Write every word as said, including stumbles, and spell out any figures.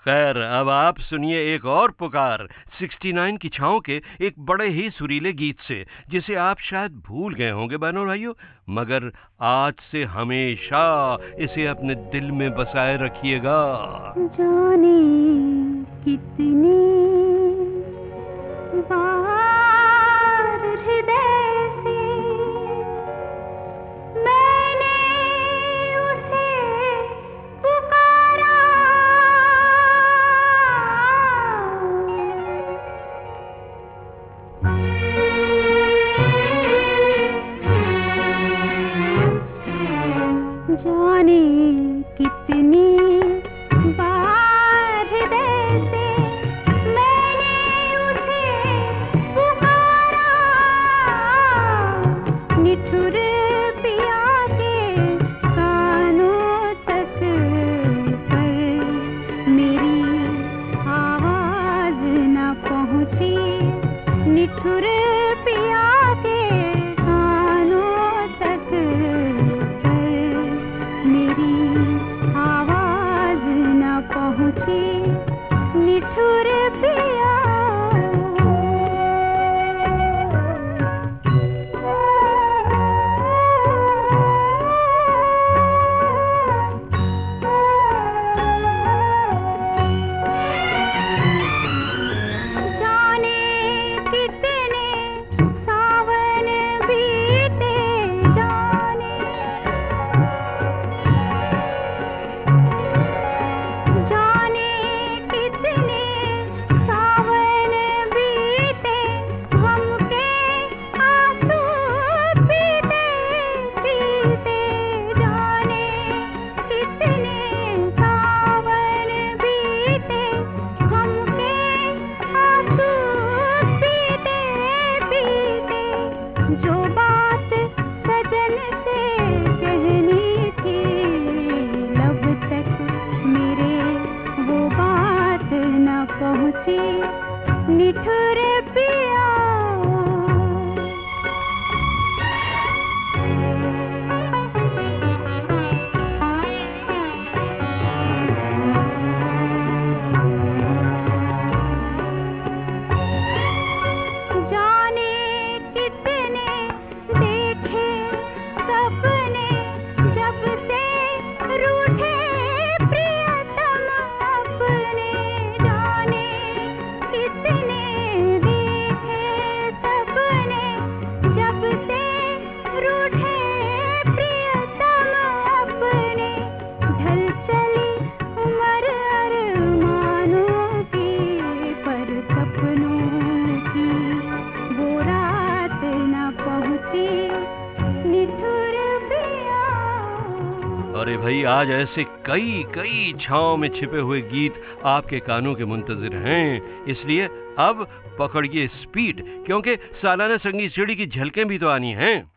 खैर, अब आप सुनिए एक और पुकार सिक्सटी नाइन की छाँव के एक बड़े ही सुरीले गीत से, जिसे आप शायद भूल गए होंगे बहनों और भाइयों, मगर आज से हमेशा इसे अपने दिल में बसाए रखिएगा। जाने कितनी बार हृदय से मैंने उसे पुकारा, जाने कितनी बार हृदय से मैंने उसे पुकारा, निठुर पिया के कानों तक पर मेरी आवाज न पहुंची, निठुर पिया के कानों तक पर मेरी आवाज न पहुंची, निठुर पिया। जाने कितने सावन बीते, जाने जाने कितने सावन बीते, गम के आंसू पीते पीते, जाने कितने सावन बीते, गम के आंसू पीते पीते, जो बात सजन से कहनी थी लब तक मेरे वो बात न पहुंची, निठुर पिया। जाने कितने देखे सपने, जब से रूठे प्रियतम अपने, जाने कितने देखे सपने, जब से रूठे प्रियतम अपने, ढल चली उम्र अरमानों की, पर सपनों की वो रात न पहुंची, निठुर पिया। अरे भाई, आज ऐसे कई कई छाँव में छिपे हुए गीत आपके कानों के मुंतजिर हैं, इसलिए अब पकड़िए स्पीड, क्योंकि सालाना संगीत सीढ़ी की झलकें भी तो आनी हैं।